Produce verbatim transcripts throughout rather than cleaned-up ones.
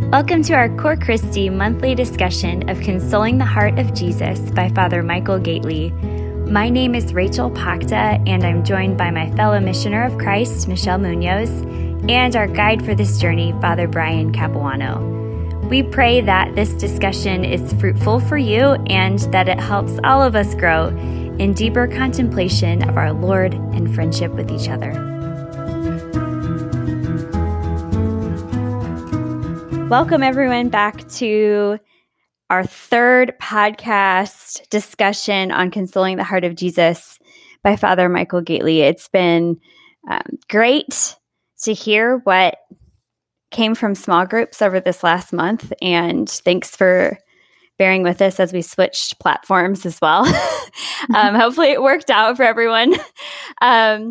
Welcome to our Core Christi monthly discussion of Consoling the Heart of Jesus by Father Michael Gately. My name is Rachel Pacta, and I'm joined by my fellow missioner of Christ, Michelle Munoz, and our guide for this journey, Father Brian Capuano. We pray that this discussion is fruitful for you and that it helps all of us grow in deeper contemplation of our Lord and friendship with each other. Welcome, everyone, back to our third podcast discussion on Consoling the Heart of Jesus by Father Michael Gately. It's been um, great to hear what came from small groups over this last month, and thanks for bearing with us as we switched platforms as well. um, hopefully it worked out for everyone. Um,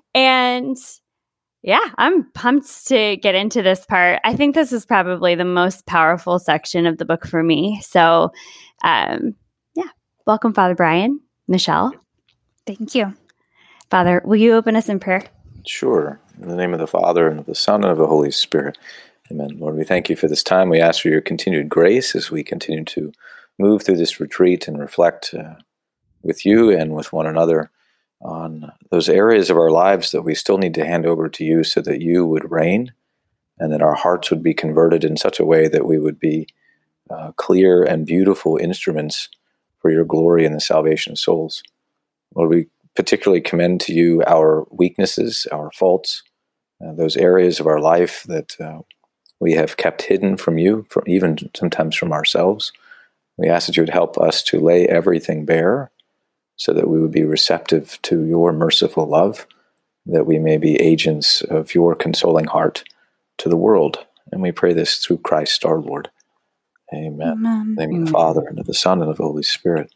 and yeah, I'm pumped to get into this part. I think this is probably the most powerful section of the book for me. So um, yeah, welcome, Father Brian. Michelle. Thank you. Father, will you open us in prayer? Sure. In the name of the Father, and of the Son, and of the Holy Spirit. Amen. Lord, we thank you for this time. We ask for your continued grace as we continue to move through this retreat and reflect uh, with you and with one another on those areas of our lives that we still need to hand over to you so that you would reign and that our hearts would be converted in such a way that we would be uh, clear and beautiful instruments for your glory and the salvation of souls. Lord, we particularly commend to you our weaknesses, our faults, uh, those areas of our life that uh, we have kept hidden from you, from, even sometimes from ourselves. We ask that you would help us to lay everything bare so that we would be receptive to your merciful love, that we may be agents of your consoling heart to the world. And we pray this through Christ our Lord. Amen. Amen. In the name of the Father, and of the Son, and of the Holy Spirit.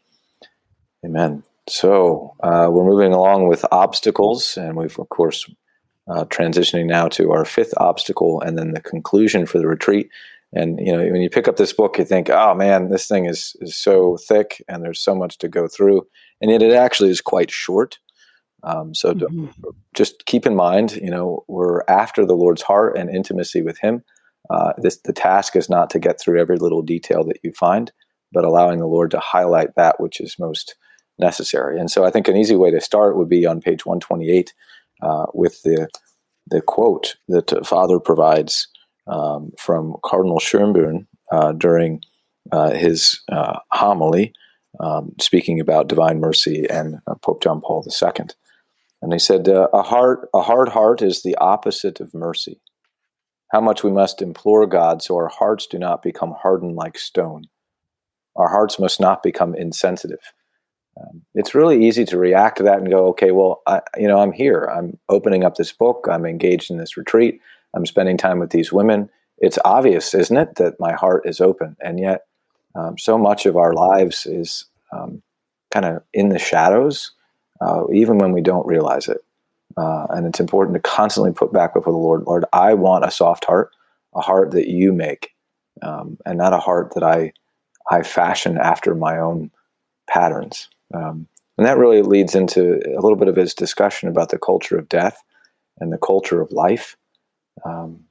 Amen. So uh, we're moving along with obstacles, and we've, of course, uh, transitioning now to our fifth obstacle and then the conclusion for the retreat. And, you know, when you pick up this book, you think, oh, man, this thing is, is so thick and there's so much to go through. And yet it actually is quite short. Um, so mm-hmm. just keep in mind, you know, we're after the Lord's heart and intimacy with him. Uh, this the task is not to get through every little detail that you find, but allowing the Lord to highlight that which is most necessary. And so I think an easy way to start would be on page one twenty-eight uh, with the the quote that Father provides um, from Cardinal Schönborn uh, during uh, his uh, homily, um, speaking about divine mercy and uh, Pope John Paul the Second. And he said, uh, a heart, a hard heart is the opposite of mercy. How much we must implore God so our hearts do not become hardened like stone. Our hearts must not become insensitive. Um, it's really easy to react to that and go, okay, well, I, you know, I'm here. I'm opening up this book. I'm engaged in this retreat. I'm spending time with these women. It's obvious, isn't it, that my heart is open. And yet um, so much of our lives is um, kind of in the shadows, uh, even when we don't realize it. Uh, and it's important to constantly put back before the Lord, Lord, I want a soft heart, a heart that you make, um, and not a heart that I I fashion after my own patterns. Um, and that really leads into a little bit of his discussion about the culture of death and the culture of life. Um,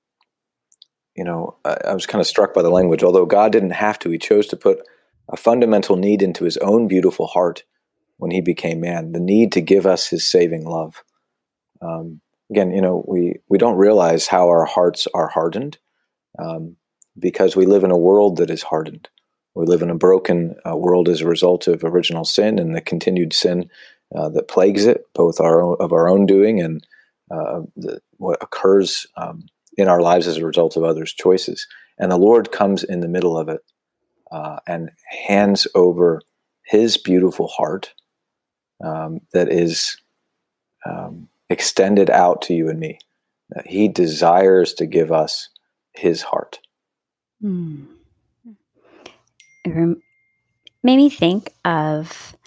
you know, I, I was kind of struck by the language. Although God didn't have to, he chose to put a fundamental need into his own beautiful heart when he became man, the need to give us his saving love. Um, again, you know, we, we don't realize how our hearts are hardened um, because we live in a world that is hardened. We live in a broken uh, world as a result of original sin and the continued sin uh, that plagues it, both our own, of our own doing and uh, the, what occurs um, in our lives as a result of others' choices. And the Lord comes in the middle of it uh, and hands over his beautiful heart um, that is um, extended out to you and me. Uh, he desires to give us his heart. Mm. It rem- made me think of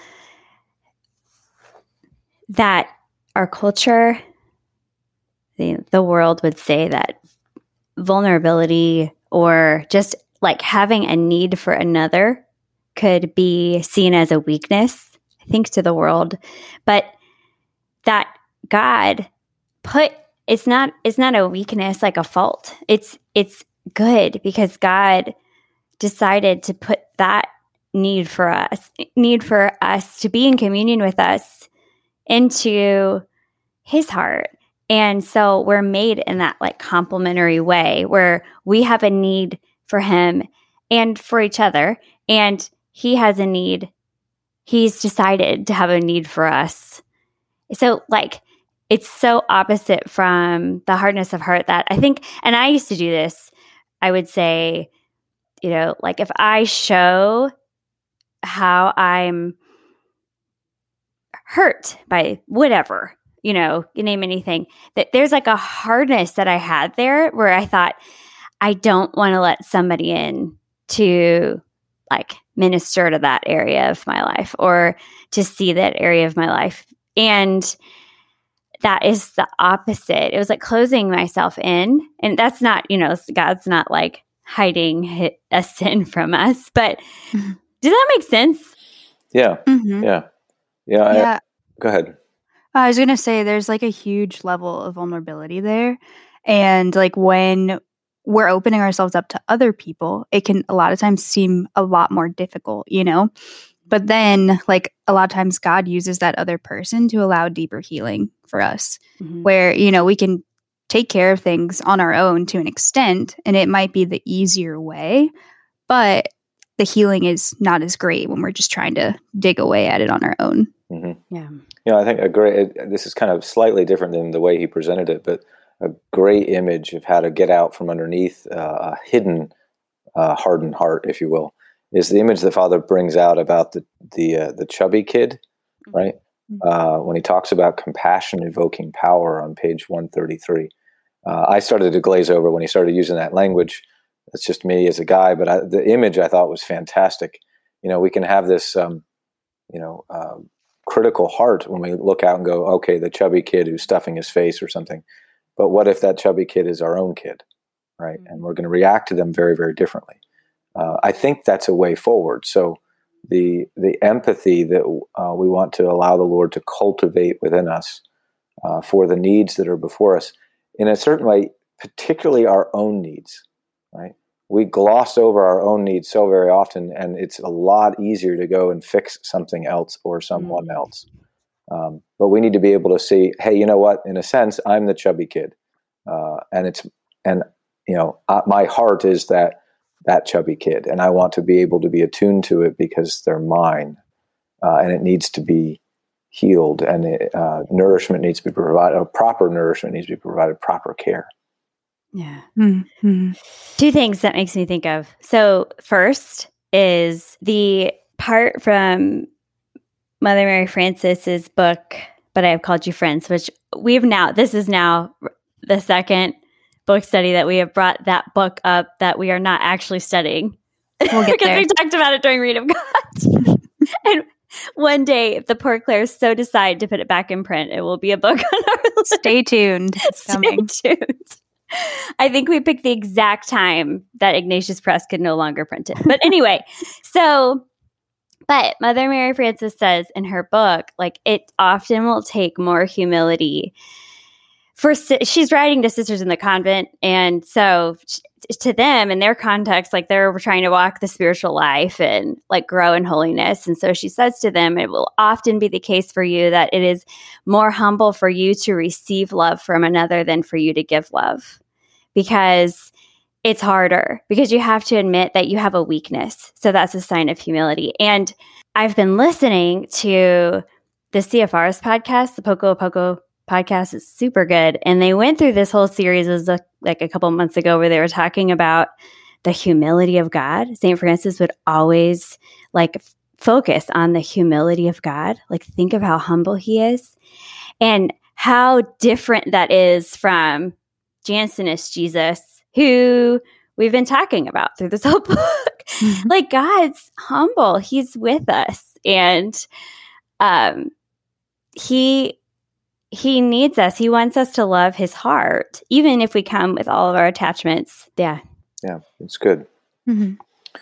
that our culture, the, the world would say that vulnerability or just like having a need for another could be seen as a weakness, I think, to the world. But that God put, it's not, it's not a weakness like a fault. It's, it's good because God decided to put that need for us, need for us to be in communion with us into his heart. And so we're made in that like complementary way where we have a need for him and for each other. And he has a need. He's decided to have a need for us. So like, it's so opposite from the hardness of heart that I think, and I used to do this, I would say, you know, like if I show how I'm hurt by whatever, you know, you name anything, that there's like a hardness that I had there where I thought, I don't want to let somebody in to like minister to that area of my life or to see that area of my life. And that is the opposite. It was like closing myself in. And that's not, you know, God's not like hiding a sin from us. But mm-hmm. Does that make sense? Yeah. Mm-hmm. Yeah. Yeah. Yeah. I, go ahead. I was going to say there's like a huge level of vulnerability there. And like when we're opening ourselves up to other people, it can a lot of times seem a lot more difficult, you know? But then like a lot of times God uses that other person to allow deeper healing for us, mm-hmm. where, you know, we can take care of things on our own to an extent, and it might be the easier way, but the healing is not as great when we're just trying to dig away at it on our own. Mm-hmm. Yeah. You know, I think a great, this is kind of slightly different than the way he presented it, but a great image of how to get out from underneath uh, a hidden, uh, hardened heart, if you will, is the image the Father brings out about the the uh, the chubby kid, right? Mm-hmm. Uh, when he talks about compassion evoking power on page one thirty-three. Uh, I started to glaze over when he started using that language. It's just me as a guy, but I, the image I thought was fantastic. You know, we can have this, um, you know, uh, critical heart when we look out and go, okay, the chubby kid who's stuffing his face or something. But what if that chubby kid is our own kid, right? Mm-hmm. And we're going to react to them very, very differently. Uh, I think that's a way forward. So the the empathy that uh, we want to allow the Lord to cultivate within us uh, for the needs that are before us, in a certain way, particularly our own needs, right? We gloss over our own needs so very often, and it's a lot easier to go and fix something else or someone mm-hmm. else. Um, but we need to be able to see, hey, you know what? In a sense, I'm the chubby kid, uh, and it's and you know, uh, my heart is that. that chubby kid, and I want to be able to be attuned to it because they're mine, uh, and it needs to be healed, and it, uh, nourishment needs to be provided, or proper nourishment needs to be provided, proper care. Yeah. Mm-hmm. Two things that makes me think of. So first is the part from Mother Mary Francis's book, But I Have Called You Friends, which we've now, this is now the second book study that we have brought that book up that we are not actually studying. We'll get because there. We talked about it during Read of God. And one day, if the Poor Clares so decide to put it back in print, it will be a book on our list. Stay tuned. It's Stay coming. tuned. I think we picked the exact time that Ignatius Press could no longer print it. But anyway, so, but Mother Mary Francis says in her book, like, it often will take more humility for, she's writing to sisters in the convent, and so to them, in their context, like they're trying to walk the spiritual life and like grow in holiness. And so she says to them, it will often be the case for you that it is more humble for you to receive love from another than for you to give love, because it's harder, because you have to admit that you have a weakness. So that's a sign of humility. And I've been listening to the C F R's podcast, the Poco a Poco podcast is super good. And they went through this whole series, it was a, like a couple months ago, where they were talking about the humility of God. Saint Francis would always like f- focus on the humility of God. Like, think of how humble he is and how different that is from Jansenist Jesus, who we've been talking about through this whole book. Mm-hmm. Like, God's humble. He's with us. And um, he... He needs us. He wants us to love his heart, even if we come with all of our attachments. Yeah. Yeah, it's good. Mm-hmm.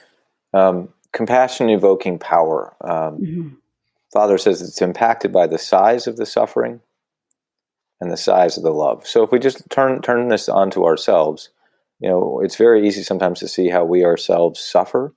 Um, compassion evoking power. Um, mm-hmm. Father says it's impacted by the size of the suffering and the size of the love. So if we just turn turn this onto ourselves, you know, it's very easy sometimes to see how we ourselves suffer.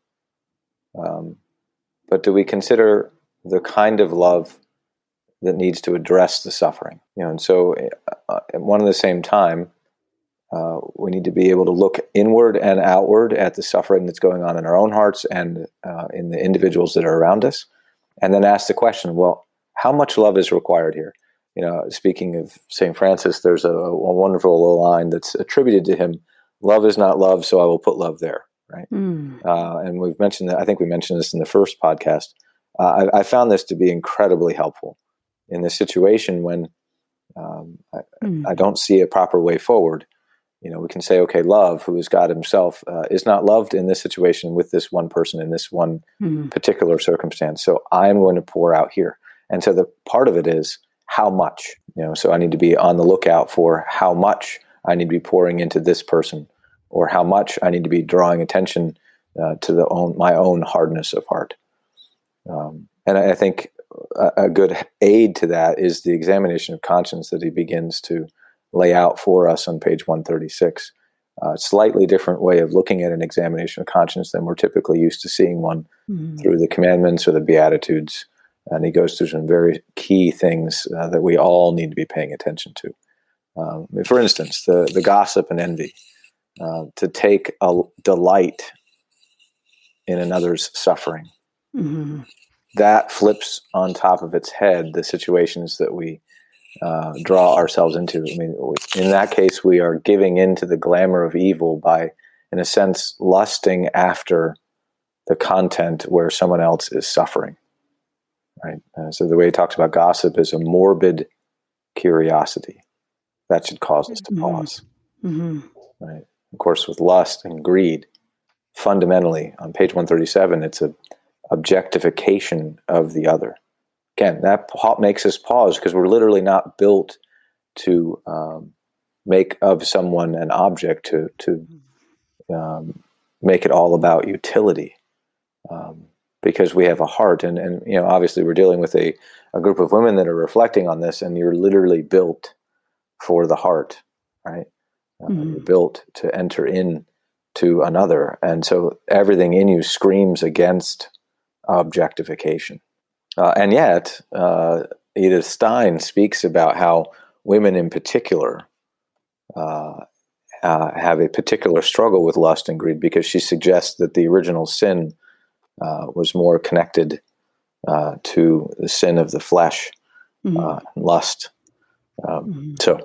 Um, but do we consider the kind of love that needs to address the suffering? You know, and so uh, at one and the same time, uh, we need to be able to look inward and outward at the suffering that's going on in our own hearts and uh, in the individuals that are around us, and then ask the question, well, how much love is required here? You know, speaking of Saint Francis, there's a, a wonderful little line that's attributed to him: "Love is not love, so I will put love there." Right, mm. uh, and we've mentioned that. I think we mentioned this in the first podcast. Uh, I, I found this to be incredibly helpful in this situation when um, I, mm. I don't see a proper way forward. You know, we can say, okay, love, who is God himself, uh, is not loved in this situation with this one person in this one mm. particular circumstance. So I'm going to pour out here. And so the part of it is how much, you know, so I need to be on the lookout for how much I need to be pouring into this person, or how much I need to be drawing attention uh, to the own, my own hardness of heart. Um, and I, I think a, a good aid to that is the examination of conscience that he begins to lay out for us on page one thirty-six. Uh, slightly different way of looking at an examination of conscience than we're typically used to seeing one mm-hmm. through the commandments or the Beatitudes. And he goes through some very key things uh, that we all need to be paying attention to. Um, for instance, the, the gossip and envy. Uh, to take a delight in another's suffering. Mm-hmm. That flips on top of its head the situations that we uh, draw ourselves into. I mean, in that case, we are giving in to the glamour of evil by, in a sense, lusting after the content where someone else is suffering. Right. Uh, so the way he talks about gossip is a morbid curiosity that should cause us to pause. Mm-hmm. Right. Of course, with lust and greed, fundamentally, on page one thirty-seven, it's a objectification of the other. Again, that pa- makes us pause because we're literally not built to um, make of someone an object, to to um, make it all about utility. Um, because we have a heart, and, and you know, obviously we're dealing with a, a group of women that are reflecting on this, and you're literally built for the heart, right? Uh, mm-hmm. You're built to enter in to another, and so everything in you screams against objectification. Uh, and yet, uh, Edith Stein speaks about how women in particular uh, uh, have a particular struggle with lust and greed, because she suggests that the original sin uh, was more connected uh, to the sin of the flesh, mm-hmm. uh, and lust. Um, mm-hmm. So,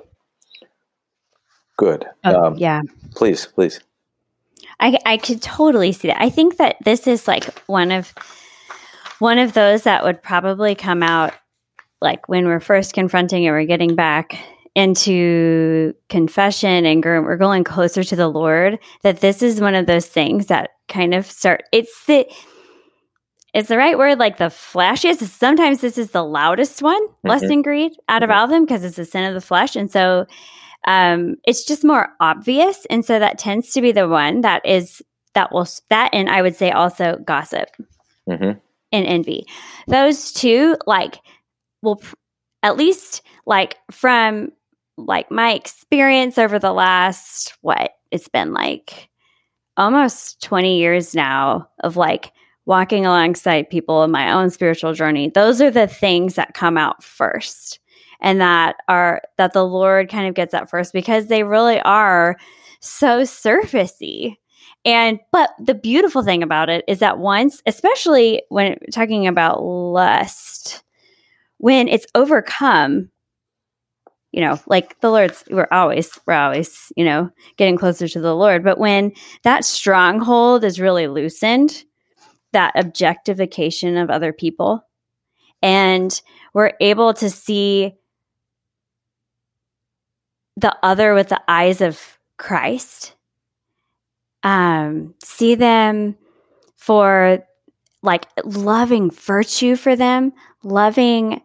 good. Oh, um, yeah. Please, please. I, I could totally see that. I think that this is like one of one of those that would probably come out like when we're first confronting it, we're getting back into confession and we're going closer to the Lord, that this is one of those things that kind of start, it's the, it's the right word, like the flashiest. Sometimes this is the loudest one, mm-hmm. lust and greed, out of mm-hmm. all of them, because it's the sin of the flesh. And so um, it's just more obvious. And so that tends to be the one that is, that will, that, and I would say also gossip mm-hmm. and envy. Those two, like, will at least like from like my experience over the last, what, it's been like almost twenty years now of like walking alongside people in my own spiritual journey. Those are the things that come out first, and that are, that the Lord kind of gets at first, because they really are so surfacey. And, but the beautiful thing about it is that once, especially when talking about lust, when it's overcome, you know, like the Lord's, we're always, we're always, you know, getting closer to the Lord. But when that stronghold is really loosened, that objectification of other people, and we're able to see the other with the eyes of Christ, um, see them for like loving virtue for them, loving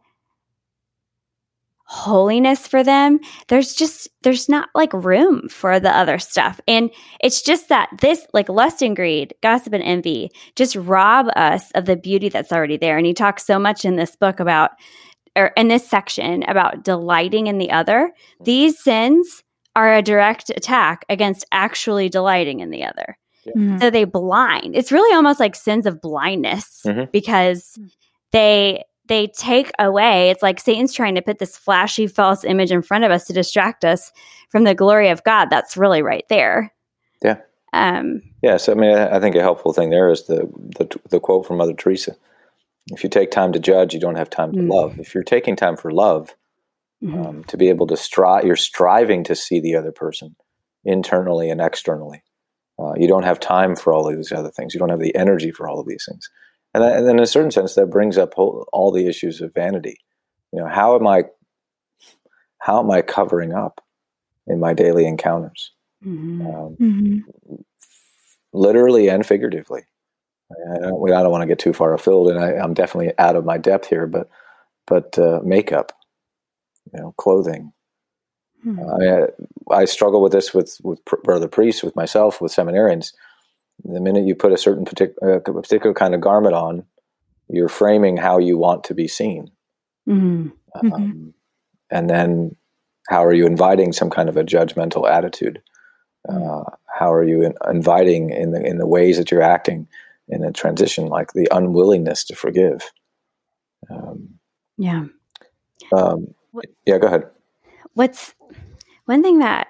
holiness for them, there's just, there's not like room for the other stuff. And it's just that this, like lust and greed, gossip and envy, just rob us of the beauty that's already there. And he talks so much in this book about, or in this section, about delighting in the other. These sins are a direct attack against actually delighting in the other. Yeah. Mhm. So they blind. It's really almost like sins of blindness Mhm. because they they take away. It's like Satan's trying to put this flashy false image in front of us to distract us from the glory of God. That's really right there. Yeah. Um, Yeah. So I mean, I I think a helpful thing there is the the, the quote from Mother Teresa: "If you take time to judge, you don't have time to Mm. love." If you're taking time for love, mhm. um, to be able to strive, you're striving to see the other person internally and externally. Uh, you don't have time for all of these other things. You don't have the energy for all of these things. And, that, and in a certain sense, that brings up whole, all the issues of vanity. You know, how am I, how am I covering up in my daily encounters, Mhm. um, Mhm. literally and figuratively? I don't, I don't want to get too far afield, and I, I'm definitely out of my depth here. But, but uh, makeup, you know, clothing. Mhm. Uh, I, mean, I, I struggle with this with with pr- brother priests, with myself, with seminarians. The minute you put a certain partic- uh, particular kind of garment on, you're framing how you want to be seen. Mhm. Um, Mhm. and then how are you inviting some kind of a judgmental attitude? Uh, how are you in, inviting in the in the ways that you're acting in a transition, like the unwillingness to forgive? Um, Yeah. um, What- yeah, go ahead. What's one thing that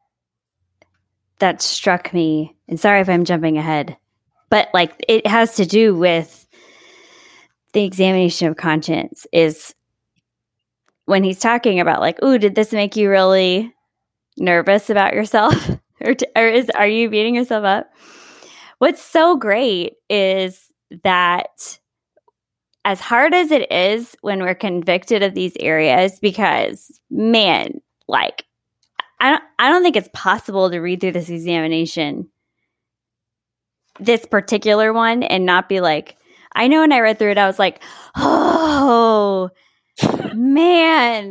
that struck me, and sorry if I'm jumping ahead, but like it has to do with the examination of conscience, is when he's talking about like, ooh, did this make you really nervous about yourself? or, t- or is are you beating yourself up? What's so great is that as hard as it is when we're convicted of these areas, because man, like I don't I don't think it's possible to read through this examination, this particular one, and not be like, I know when I read through it, I was like, oh man.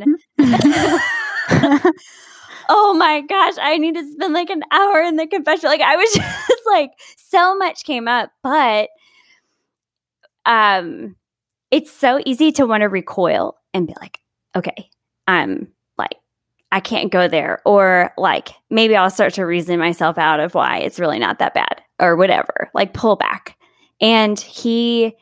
Oh my gosh, I need to spend like an hour in the confession. Like I was just like, so much came up, but um it's so easy to want to recoil and be like, okay, I'm like, I can't go there. Or like, maybe I'll start to reason myself out of why it's really not that bad or whatever, like pull back. And he,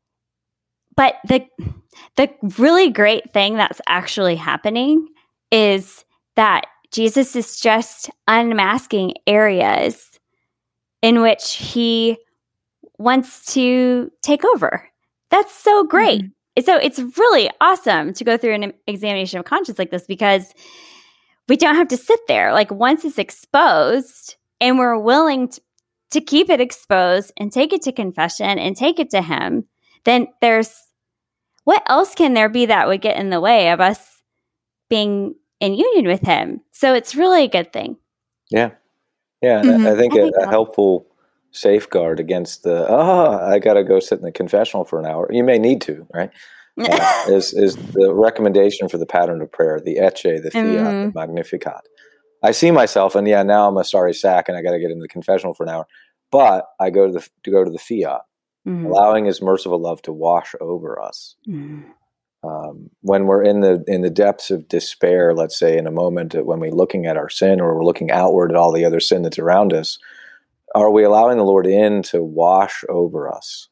but the, the really great thing that's actually happening is that Jesus is just unmasking areas in which he wants to take over. That's so great. Mhm. So it's really awesome to go through an examination of conscience like this, because we don't have to sit there. Like once it's exposed and we're willing to, to keep it exposed and take it to confession and take it to him, then there's, what else can there be that would get in the way of us being in union with him? So it's really a good thing. Yeah, yeah. Mhm. I think I a, think a that- helpful safeguard against the oh, I got to go sit in the confessional for an hour. You may need to, right? Uh, is is the recommendation for the pattern of prayer, the Ecce, the Fiat, Mhm. the Magnificat. I see myself, and yeah, now I'm a sorry sack, and I got to get into the confessional for an hour. But I go to the to go to the Fiat, Mhm. allowing His merciful love to wash over us. Mhm. Um, when we're in the in the depths of despair, let's say in a moment when we're looking at our sin, or we're looking outward at all the other sin that's around us, are we allowing the Lord in to wash over us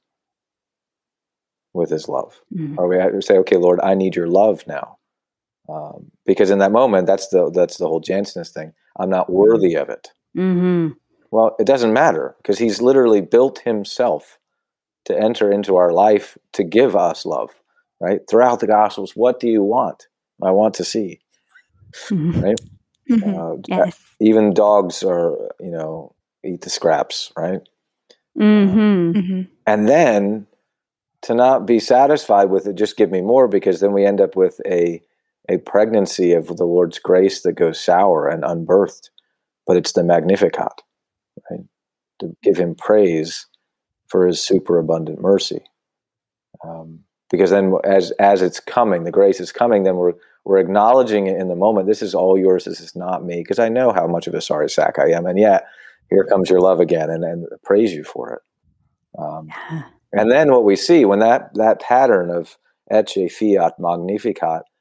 with His love? Mhm. Or we have to say, okay, Lord, I need your love now. Um, because in that moment, that's the that's the whole Jansenist thing. I'm not worthy of it. Mhm. Well, it doesn't matter, because He's literally built Himself to enter into our life to give us love, right? Throughout the Gospels, what do you want? I want to see, Mhm. right? Mhm. Uh, Yes. even dogs are, you know, eat the scraps, right? Mhm. Mhm. And then to not be satisfied with it, just give me more, because then we end up with a a pregnancy of the Lord's grace that goes sour and unbirthed. But it's the Magnificat, right? To give Him praise for His superabundant mercy. Um, because then as as it's coming, the grace is coming, then we're we're acknowledging it in the moment. This is all yours. This is not me, because I know how much of a sorry sack I am. And yet, here comes your love again, and, and praise you for it. Um, and then what we see when that, that pattern of Ecce, Fiat, Magnificat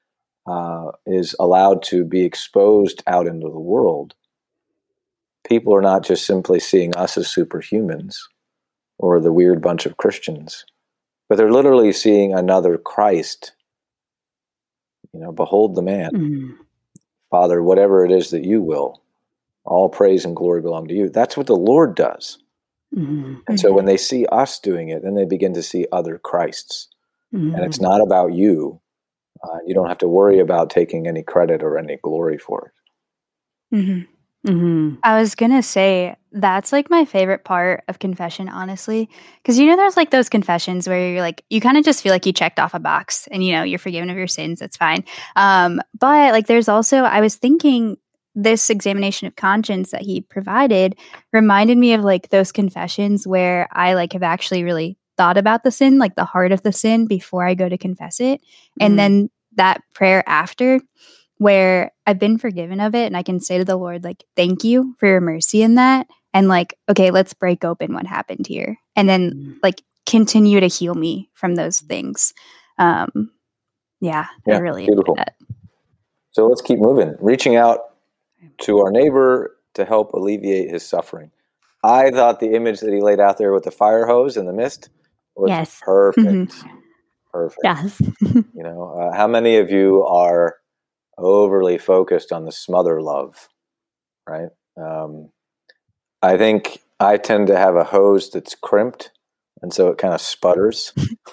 uh, is allowed to be exposed out into the world, people are not just simply seeing us as superhumans or the weird bunch of Christians, but they're literally seeing another Christ. You know, behold the man. Mm-hmm. Father, whatever it is that you will, all praise and glory belong to you. That's what the Lord does. Mm-hmm. And so when they see us doing it, then they begin to see other Christs. Mm-hmm. And it's not about you. Uh, you don't have to worry about taking any credit or any glory for it. Mm-hmm. Mm-hmm. I was going to say, that's like my favorite part of confession, honestly. Because, you know, there's like those confessions where you're like, you kind of just feel like you checked off a box and, you know, you're forgiven of your sins. That's fine. Um, but like there's also, I was thinking this examination of conscience that he provided reminded me of like those confessions where I like have actually really thought about the sin, like the heart of the sin before I go to confess it. And mm. then that prayer after where I've been forgiven of it and I can say to the Lord, like, thank you for your mercy in that. And like, okay, let's break open what happened here. And then mm. like continue to heal me from those things. Um, yeah, yeah, I really beautiful. enjoy that. So let's keep moving, reaching out to our neighbor to help alleviate his suffering. I thought the image that he laid out there with the fire hose and the mist was yes. perfect. Mm-hmm. Perfect. Yes. You know, uh, how many of you are overly focused on the smother love, right? Um, I think I tend to have a hose that's crimped, and so it kind of sputters.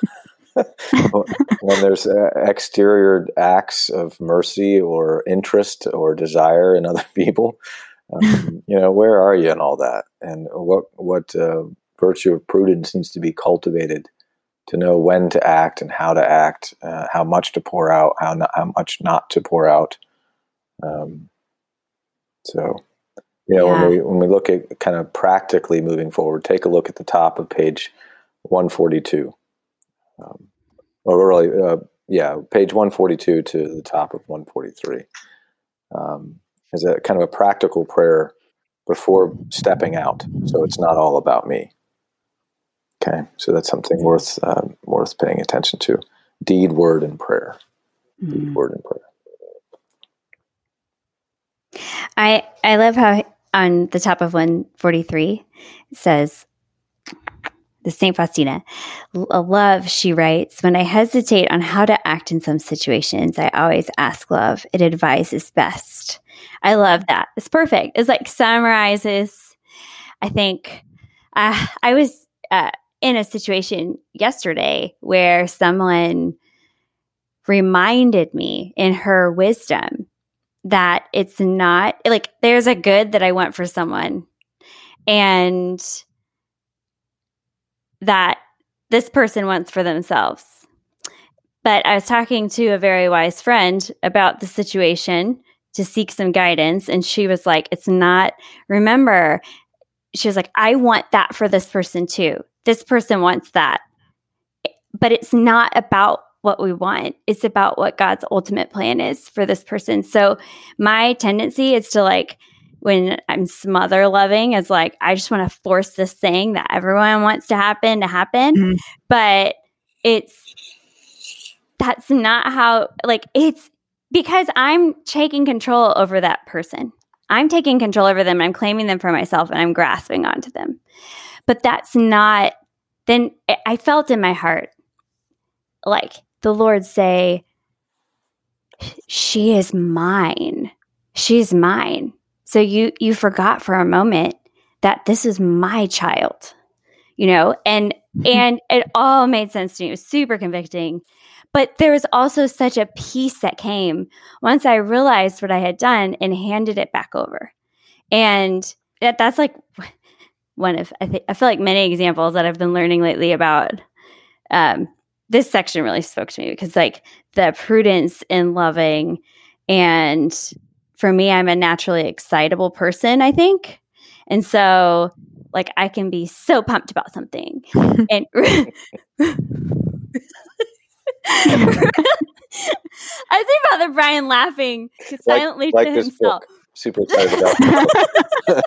When there's uh, exterior acts of mercy or interest or desire in other people, um, you know, where are you in all that? And what what uh, virtue of prudence needs to be cultivated to know when to act and how to act, uh, how much to pour out, how not, how much not to pour out. Um, so, you know, yeah. when we when we look at kind of practically moving forward, take a look at the top of page one forty-two. Um, or really, uh, yeah, page one forty-two to the top of one forty-three. Um, is a kind of a practical prayer before stepping out. So it's not all about me. Okay, so that's something worth um, worth paying attention to. Deed, word, and prayer. Mm-hmm. Deed, word, and prayer. I I love how on the top of one forty-three it says, the Saint Faustina, love, she writes, when I hesitate on how to act in some situations, I always ask love. It advises best. I love that. It's perfect. It's like summarizes, I think, uh, I was uh, in a situation yesterday where someone reminded me in her wisdom that it's not, like, there's a good that I want for someone, and that this person wants for themselves. But I was talking to a very wise friend about the situation to seek some guidance. And she was like, it's not, remember, she was like, I want that for this person too. This person wants that. But it's not about what we want. It's about what God's ultimate plan is for this person. So my tendency is to, like, when I'm smother loving, is like, I just want to force this thing that everyone wants to happen to happen. Mm-hmm. But it's, that's not how, like, it's because I'm taking control over that person. I'm taking control over them. I'm claiming them for myself and I'm grasping onto them. But that's not, then I felt in my heart, like the Lord say, she is mine. She's mine. So you you forgot for a moment that this is my child, you know, and and it all made sense to me. It was super convicting. But there was also such a peace that came once I realized what I had done and handed it back over. And that, that's like one of, I think, I feel like many examples that I've been learning lately about. Um, this section really spoke to me because, like, the prudence in loving, and for me, I'm a naturally excitable person, I think. And so, like, I can be so pumped about something. And I think about the Brian laughing silently like, like to this himself. Book. Super excited about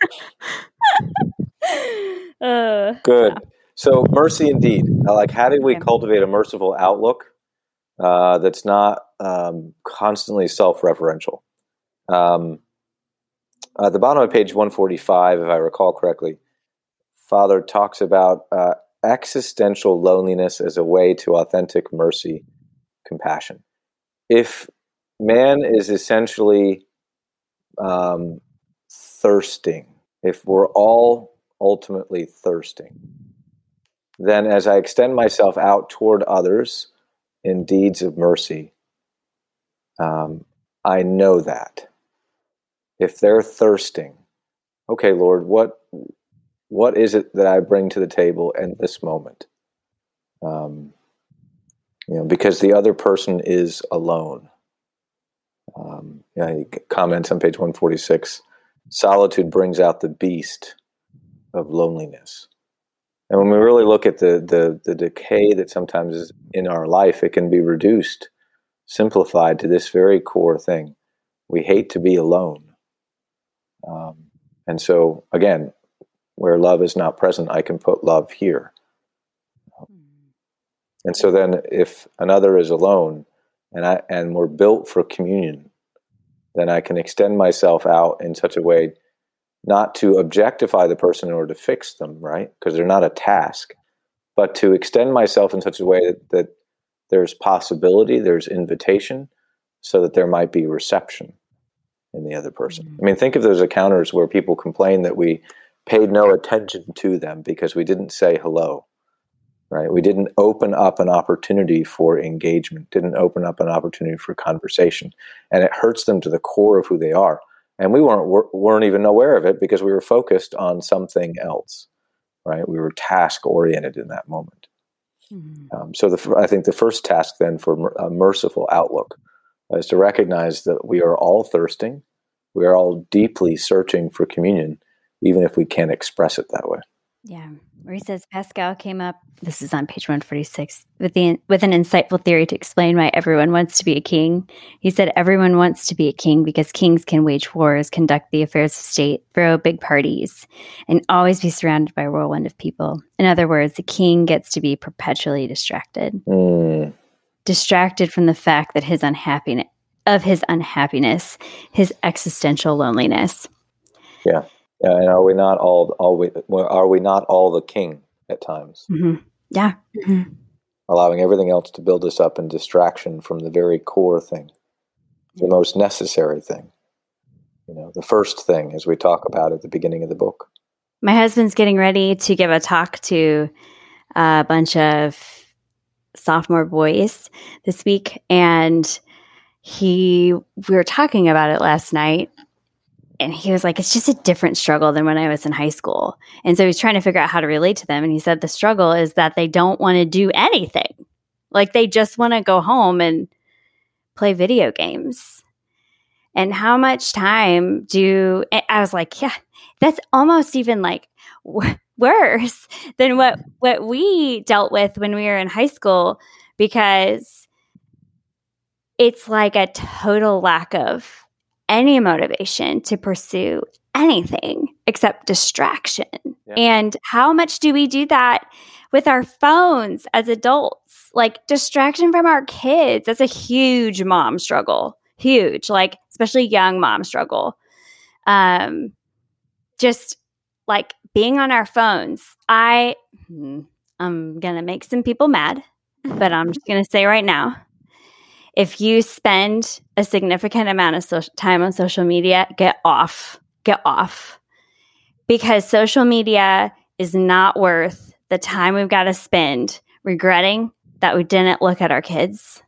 it. uh, Good. Yeah. So mercy indeed. Like, how do we cultivate a merciful outlook? uh, that's not um, constantly self-referential. Um, at the bottom of page one forty-five, if I recall correctly, Father talks about uh, existential loneliness as a way to authentic mercy, compassion. If man is essentially um, thirsting, if we're all ultimately thirsting, then as I extend myself out toward others in deeds of mercy, um, I know that. If they're thirsting, okay, Lord, what what is it that I bring to the table in this moment? Um, you know, because the other person is alone. Um, you know, he comments on page one forty-six, solitude brings out the beast of loneliness. And when we really look at the, the, the decay that sometimes is in our life, it can be reduced, simplified to this very core thing. We hate to be alone. Um, and so, again, where love is not present, I can put love here. And so then if another is alone and I and we're built for communion, then I can extend myself out in such a way not to objectify the person in order to fix them, right? Because they're not a task, but to extend myself in such a way that, that there's possibility, there's invitation, so that there might be reception in the other person. Mm-hmm. I mean, think of those encounters where people complain that we paid no attention to them because we didn't say hello, right? We didn't open up an opportunity for engagement, didn't open up an opportunity for conversation, and it hurts them to the core of who they are. And we weren't weren't even aware of it because we were focused on something else, right? We were task oriented in that moment. Mm-hmm. Um, so the, I think the first task then for a merciful outlook is to recognize that we are all thirsting, we are all deeply searching for communion, even if we can't express it that way. Yeah, where he says Pascal came up, this is on page one forty-six, with the with an insightful theory to explain why everyone wants to be a king. He said everyone wants to be a king because kings can wage wars, conduct the affairs of state, throw big parties, and always be surrounded by a whirlwind of people. In other words, the king gets to be perpetually distracted. Mm. Distracted from the fact that his unhappiness, of his unhappiness, his existential loneliness. Yeah. Yeah, and are we not all, all we, are we not all the king at times? Mm-hmm. Yeah. Mm-hmm. Allowing everything else to build us up in distraction from the very core thing, the most necessary thing. You know, the first thing, as we talk about at the beginning of the book. My husband's getting ready to give a talk to a bunch of sophomore boys this week, and he we were talking about it last night. And he was like, it's just a different struggle than when I was in high school. And so he's trying to figure out how to relate to them. And he said the struggle is that they don't want to do anything. Like they just want to go home and play video games. And how much time do I was like, yeah, that's almost even like w- worse than what, what we dealt with when we were in high school, because it's like a total lack of any motivation to pursue anything except distraction. Yeah. And how much do we do that with our phones as adults? Like distraction from our kids. That's a huge mom struggle. Huge, like especially young mom struggle. Um, just like being on our phones. I, I'm going to make some people mad, but I'm just going to say right now, if you spend a significant amount of social time on social media, get off, get off. Because social media is not worth the time we've got to spend regretting that we didn't look at our kids,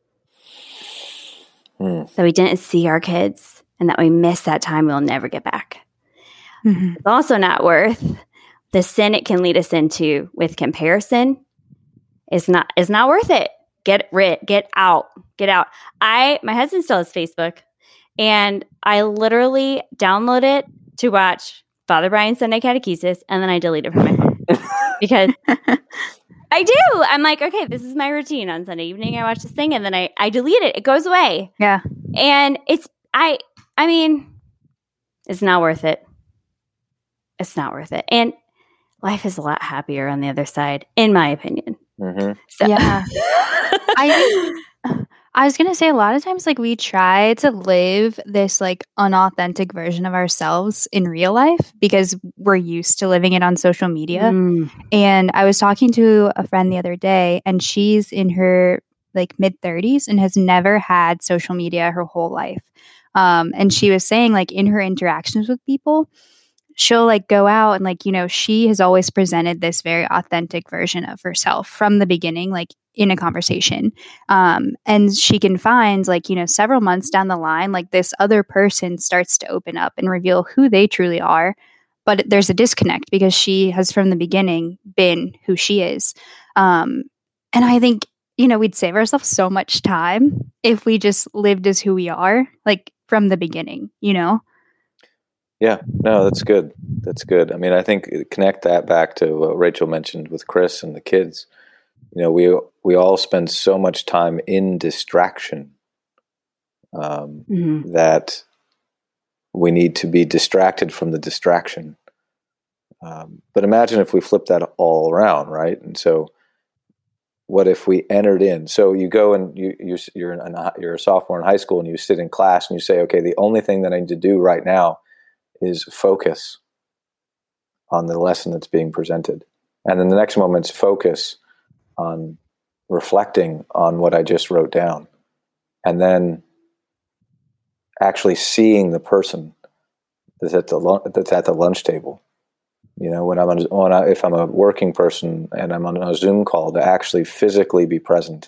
mm. that we didn't see our kids, and that we missed that time we'll never get back. Mm-hmm. It's also not worth the sin it can lead us into with comparison. Is not is not worth it. Get rid, get out, get out. I, my husband still has Facebook, and I literally download it to watch Father Brian's Sunday Catechesis, and then I delete it from my phone because I do. I'm like, okay, this is my routine on Sunday evening. I watch this thing, and then I, I delete it. It goes away. Yeah, and it's I, I mean, it's not worth it. It's not worth it, and life is a lot happier on the other side, in my opinion. Mm-hmm. So. Yeah. I I was gonna say a lot of times like we try to live this like unauthentic version of ourselves in real life because we're used to living it on social media. Mm. And I was talking to a friend the other day, and she's in her like mid thirties and has never had social media her whole life. Um, and she was saying like in her interactions with people, she'll like go out and like, you know, she has always presented this very authentic version of herself from the beginning, like in a conversation. Um, and she can find like, you know, several months down the line, like this other person starts to open up and reveal who they truly are. But there's a disconnect because she has from the beginning been who she is. Um, and I think, you know, we'd save ourselves so much time if we just lived as who we are, like from the beginning, you know? Yeah, no, that's good. That's good. I mean, I think connect that back to what Rachel mentioned with Chris and the kids. You know, we we all spend so much time in distraction um, Mm-hmm. that we need to be distracted from the distraction. Um, but imagine if we flip that all around, right? And so, what if we entered in? So you go and you, you you're in a, you're a sophomore in high school, and you sit in class and you say, okay, the only thing that I need to do right now is focus on the lesson that's being presented. And then the next moment's focus on reflecting on what I just wrote down. And then actually seeing the person that's at the that's at the lunch table. You know, when I'm on, when I, if I'm a working person and I'm on a Zoom call, to actually physically be present,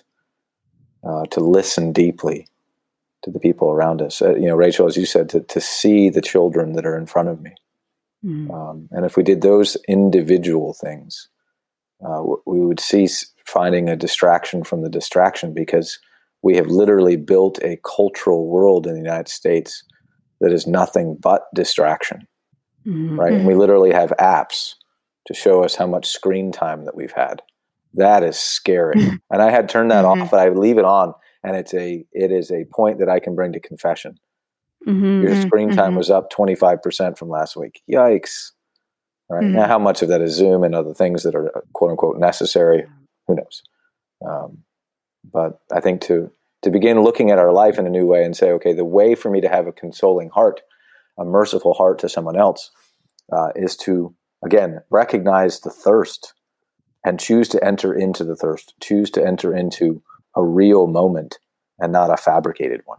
uh, to listen deeply to the people around us. Uh, you know, Rachel, as you said, to, to see the children that are in front of me. Mm. Um, and if we did those individual things, uh, we would cease finding a distraction from the distraction, because we have literally built a cultural world in the United States that is nothing but distraction, mm-hmm. right? And we literally have apps to show us how much screen time that we've had. That is scary. And I had turned that mm-hmm. off, but I leave it on. And it's a it is a point that I can bring to confession. Mm-hmm, Your screen time mm-hmm. was up twenty-five percent from last week. Yikes. Right? Mm-hmm. Now, how much of that is Zoom and other things that are quote unquote necessary? Who knows? Um, but I think to to begin looking at our life in a new way and say, okay, the way for me to have a consoling heart, a merciful heart to someone else, uh, is to, again, recognize the thirst and choose to enter into the thirst, choose to enter into a real moment and not a fabricated one.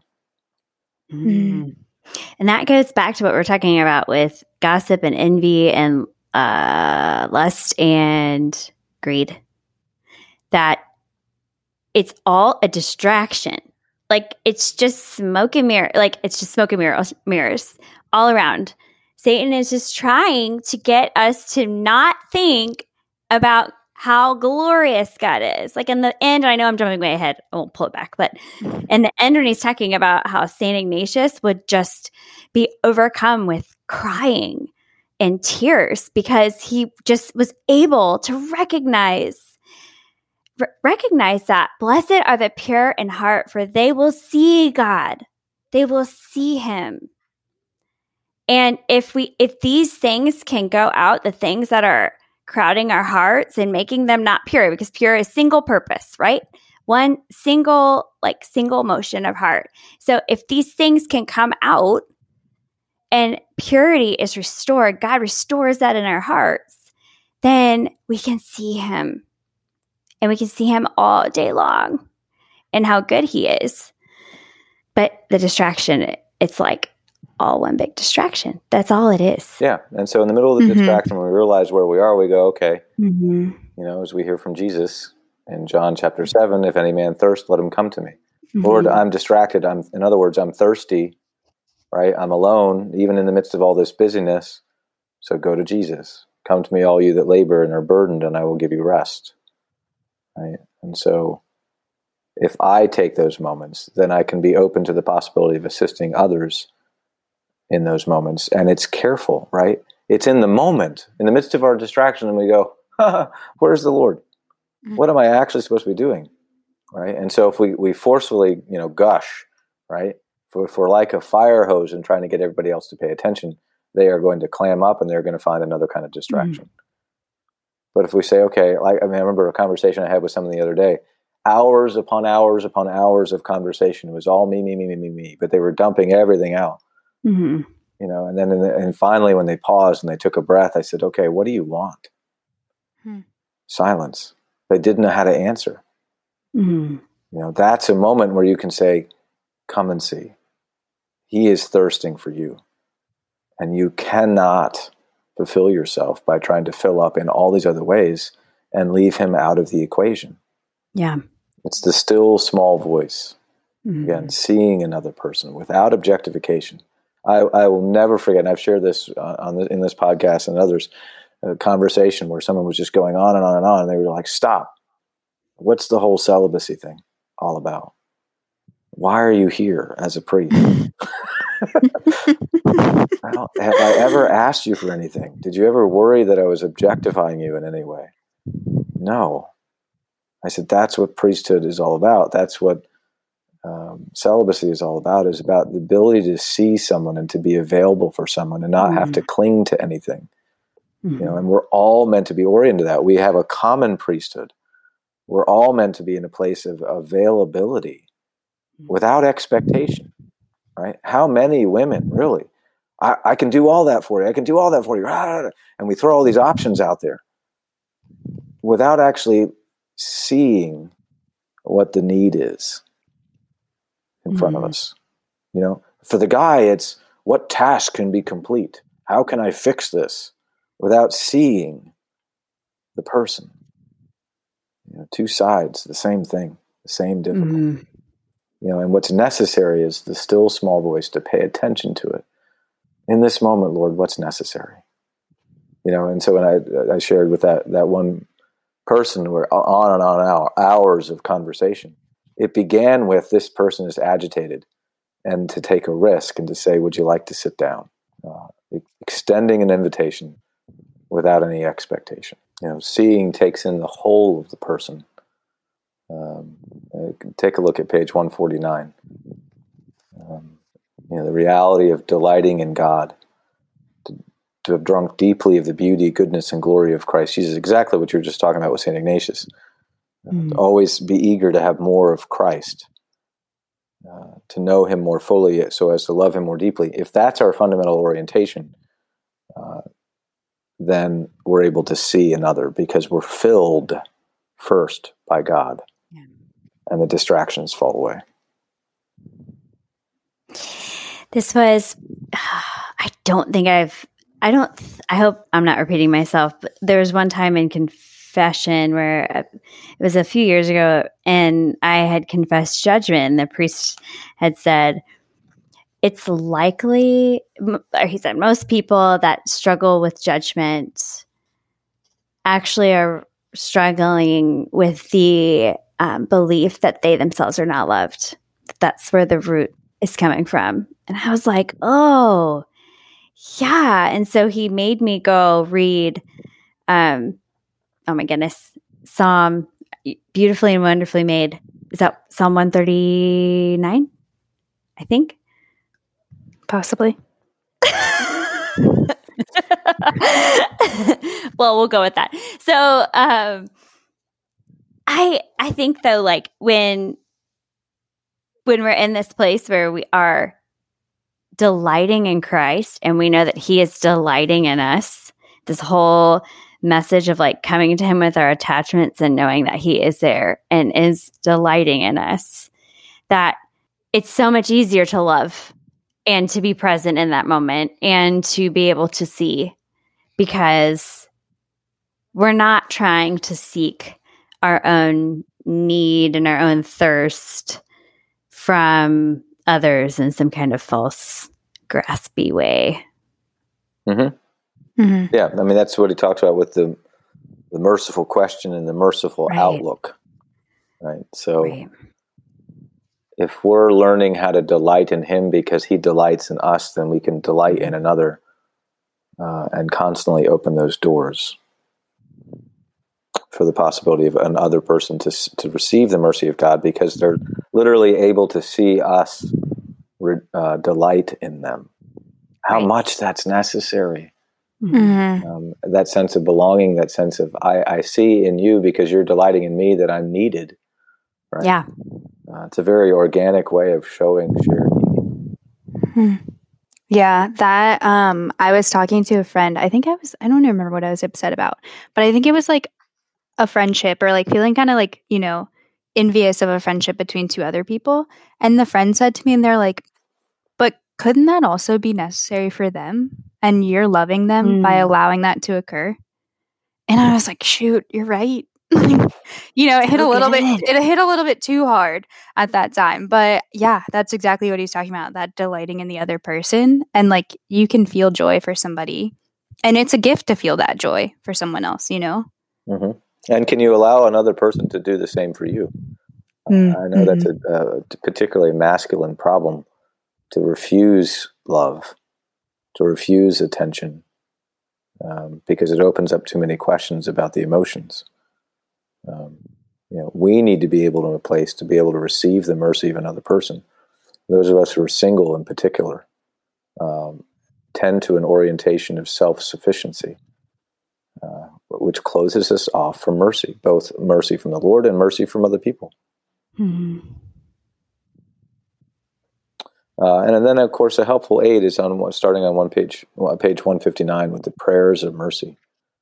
Mm-hmm. And that goes back to what we're talking about with gossip and envy and uh, lust and greed. That it's all a distraction. Like it's just smoke and mirror. Like it's just smoke and mirrors, mirrors all around. Satan is just trying to get us to not think about how glorious God is. Like in the end, I know I'm jumping way ahead. I won't pull it back. But in the end, when he's talking about how Saint Ignatius would just be overcome with crying and tears because he just was able to recognize, r- recognize that blessed are the pure in heart, for they will see God. They will see him. And if we, if these things can go out, the things that are crowding our hearts and making them not pure, because pure is single purpose, right? One single, like single motion of heart. So if these things can come out and purity is restored, God restores that in our hearts, then we can see him. And we can see him all day long and how good he is. But the distraction, it's like all one big distraction. That's all it is. Yeah. And so in the middle of the mm-hmm. distraction, when we realize where we are, we go, okay, mm-hmm. you know, as we hear from Jesus in John chapter seven, if any man thirst, let him come to me. Mm-hmm. Lord, I'm distracted. I'm, in other words, I'm thirsty, right? I'm alone, even in the midst of all this busyness. So go to Jesus. Come to me, all you that labor and are burdened, and I will give you rest. Right? And so if I take those moments, then I can be open to the possibility of assisting others in those moments. And it's careful, right? It's in the moment, in the midst of our distraction, and we go, ha, where's the Lord? What am I actually supposed to be doing? Right? And so if we, we forcefully, you know, gush, right? If we're, if we're like a fire hose and trying to get everybody else to pay attention, they are going to clam up and they're going to find another kind of distraction. Mm-hmm. But if we say, okay, like, I mean, I remember a conversation I had with someone the other day. hours upon hours upon hours of conversation. It was all me, me, me, me, me, me. But they were dumping everything out. Mm-hmm. You know, and then in the, and finally, when they paused and they took a breath, I said, "Okay, what do you want?" Hmm. Silence. They didn't know how to answer. Mm-hmm. You know, that's a moment where you can say, "Come and see. He is thirsting for you." And you cannot fulfill yourself by trying to fill up in all these other ways and leave him out of the equation. Yeah. It's the still small voice. Mm-hmm. Again, seeing another person without objectification. I, I will never forget, and I've shared this uh, on the, in this podcast and others, a conversation where someone was just going on and on and on, and they were like, "Stop. What's the whole celibacy thing all about? Why are you here as a priest? Well, have I ever asked you for anything? Did you ever worry that I was objectifying you in any way?" No. I said, that's what priesthood is all about. That's what um, celibacy is all about, is about the ability to see someone and to be available for someone and not mm-hmm. have to cling to anything. Mm-hmm. You know, and we're all meant to be oriented to that. We have a common priesthood. We're all meant to be in a place of availability without expectation, right? How many women, really? I, I can do all that for you. I can do all that for you. And we throw all these options out there without actually seeing what the need is in mm-hmm. front of us. You know, for the guy, it's what task can be complete? How can I fix this without seeing the person? You know, two sides, the same thing, the same difficulty. Mm-hmm. You know, and what's necessary is the still small voice to pay attention to it. In this moment, Lord, what's necessary? You know, and so when I I shared with that that one person, where on and on hour, hours of conversation, it began with this person is agitated, and to take a risk and to say, "Would you like to sit down?" Uh, extending an invitation without any expectation. You know, seeing takes in the whole of the person. Um, take a look at page one forty-nine. Um, you know, the reality of delighting in God, to, to have drunk deeply of the beauty, goodness, and glory of Christ Jesus. Exactly what you were just talking about with Saint Ignatius. Mm. Uh, to always be eager to have more of Christ, uh, to know him more fully so as to love him more deeply. If that's our fundamental orientation, uh, then we're able to see another because we're filled first by God. Yeah. And the distractions fall away. This was, I don't think I've, I don't, I hope I'm not repeating myself, but there was one time in confession where it was a few years ago and I had confessed judgment and the priest had said, it's likely, or he said, most people that struggle with judgment actually are struggling with the um, belief that they themselves are not loved. That's where the root is coming from. And I was like, oh, yeah. And so he made me go read, um, oh my goodness, Psalm, beautifully and wonderfully made. Is that Psalm one thirty-nine? I think. Possibly. Well, we'll go with that. So um, I I think, though, like when when we're in this place where we are delighting in Christ and we know that he is delighting in us, this whole message of like coming to him with our attachments and knowing that he is there and is delighting in us, that it's so much easier to love and to be present in that moment and to be able to see, because we're not trying to seek our own need and our own thirst from others in some kind of false, graspy way. Mm-hmm. Mm-hmm. Yeah, I mean, that's what he talks about with the the merciful question and the merciful right. outlook. Right. So right. if we're learning how to delight in him because he delights in us, then we can delight in another uh, and constantly open those doors for the possibility of another person to to receive the mercy of God, because they're literally able to see us re, uh, delight in them. How right. much that's necessary. Mm-hmm. Um, that sense of belonging, that sense of I, I see in you because you're delighting in me that I'm needed. right? Yeah. Uh, it's a very organic way of showing shared need. Hmm. Yeah, that um I was talking to a friend. I think I was I don't even remember what I was upset about, but I think it was like a friendship or like feeling kind of like, you know, envious of a friendship between two other people. And the friend said to me, and they're like, but couldn't that also be necessary for them? And you're loving them by Mm. allowing that to occur. And I was like, shoot, you're right. You know, it hit a So little bit, good. it hit a little bit too hard at that time. But yeah, that's exactly what he's talking about, that delighting in the other person. And like, you can feel joy for somebody. And it's a gift to feel that joy for someone else, you know? Mm-hmm. And can you allow another person to do the same for you? Mm, Uh, I know that's a, a particularly masculine problem, to refuse love, to refuse attention, um, because it opens up too many questions about the emotions. Um, you know, we need to be able to a place to be able to receive the mercy of another person. Those of us who are single, in particular, um, tend to an orientation of self-sufficiency, uh, which closes us off from mercy, both mercy from the Lord and mercy from other people. Mm-hmm. Uh, and then, of course, a helpful aid is on starting on one page, page one fifty-nine, with the prayers of mercy,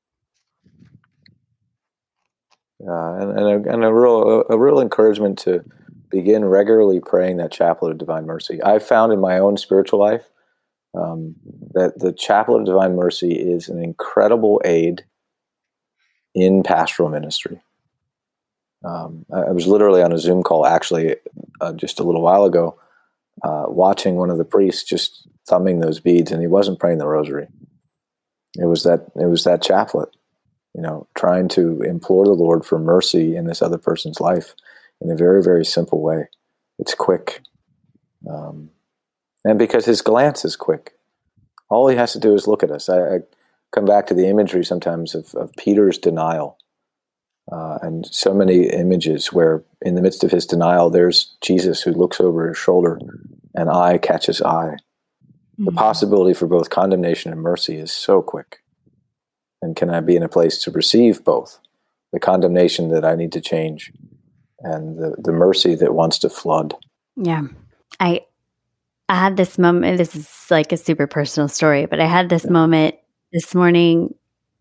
uh, and, and, a, and a real a real encouragement to begin regularly praying that Chaplet of Divine Mercy. I've found in my own spiritual life um, that the Chaplet of Divine Mercy is an incredible aid in pastoral ministry. Um, I was literally on a Zoom call, actually, uh, just a little while ago, Uh, watching one of the priests just thumbing those beads, and he wasn't praying the rosary. It was that it was that chaplet, you know, trying to implore the Lord for mercy in this other person's life in a very, very simple way. It's quick, um, and because his glance is quick, all he has to do is look at us. I, I come back to the imagery sometimes of, of Peter's denial, uh, and so many images where, in the midst of his denial, there's Jesus who looks over his shoulder, and eye catches eye. The possibility for both condemnation and mercy is so quick. And can I be in a place to receive both? The condemnation that I need to change, and the, the mercy that wants to flood. Yeah. I I had this moment, this is like a super personal story, but I had this Yeah. moment this morning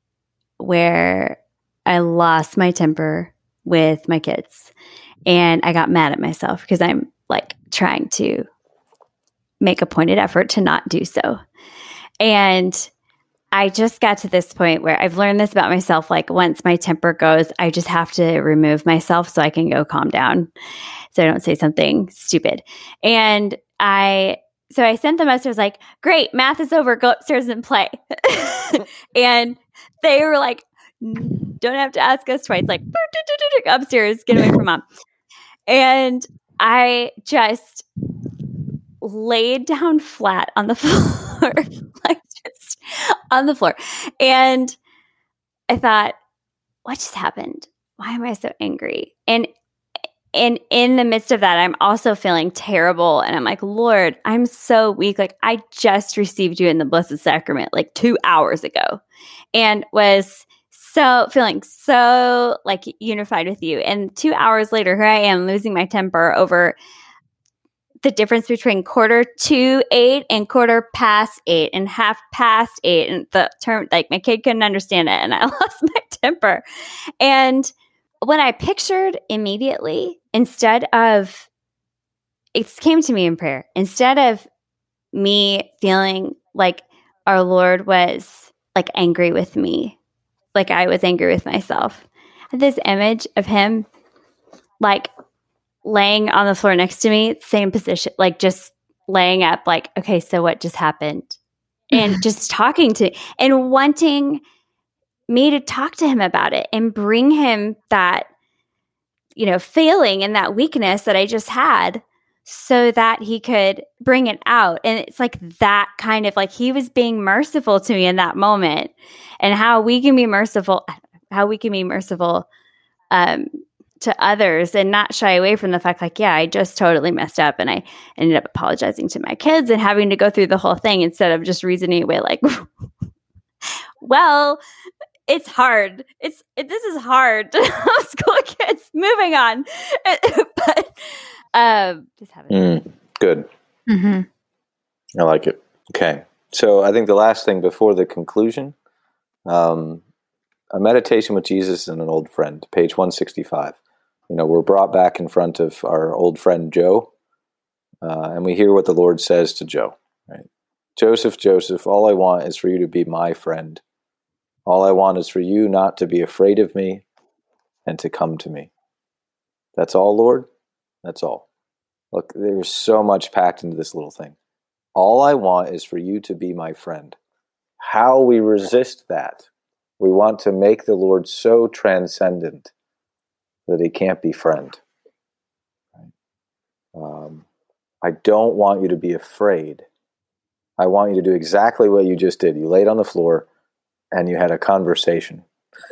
where I lost my temper with my kids, and I got mad at myself because I'm like trying to make a pointed effort to not do so. And I just got to this point where I've learned this about myself. Like, once my temper goes, I just have to remove myself so I can go calm down, so I don't say something stupid. And I, so I sent them upstairs like, great, math is over, go upstairs and play. And they were like, don't have to ask us twice, like upstairs, get away from mom. And I just laid down flat on the floor, like just on the floor. And I thought, what just happened? Why am I so angry? And and in the midst of that, I'm also feeling terrible. And I'm like, Lord, I'm so weak. Like, I just received you in the Blessed Sacrament like two hours ago, and was so feeling so like unified with you. And two hours later, here I am losing my temper over the difference between quarter to eight and quarter past eight and half past eight. And the term, like, my kid couldn't understand it, and I lost my temper. And when I pictured immediately, instead of, it came to me in prayer, instead of me feeling like our Lord was like angry with me, like I was angry with myself, I had this image of him like laying on the floor next to me, same position, like just laying up, like, okay, so what just happened? And just talking to, and wanting me to talk to him about it and bring him that, you know, failing and that weakness that I just had, so that he could bring it out. And it's like that kind of, like, he was being merciful to me in that moment, and how we can be merciful, how we can be merciful um, to others and not shy away from the fact, like, yeah, I just totally messed up, and I ended up apologizing to my kids and having to go through the whole thing instead of just reasoning away like, well, it's hard. It's it, this is hard. School kids. Moving on, but um, just having mm, good. Mm-hmm. I like it. Okay, so I think the last thing before the conclusion, um, a meditation with Jesus and an old friend, page one sixty-five. You know, we're brought back in front of our old friend Joe, uh, and we hear what the Lord says to Joe. Right, Joseph, Joseph, all I want is for you to be my friend. All I want is for you not to be afraid of me and to come to me. That's all, Lord? That's all. Look, there's so much packed into this little thing. All I want is for you to be my friend. How we resist that. We want to make the Lord so transcendent that he can't be friend. Um, I don't want you to be afraid. I want you to do exactly what you just did. You laid on the floor and you had a conversation,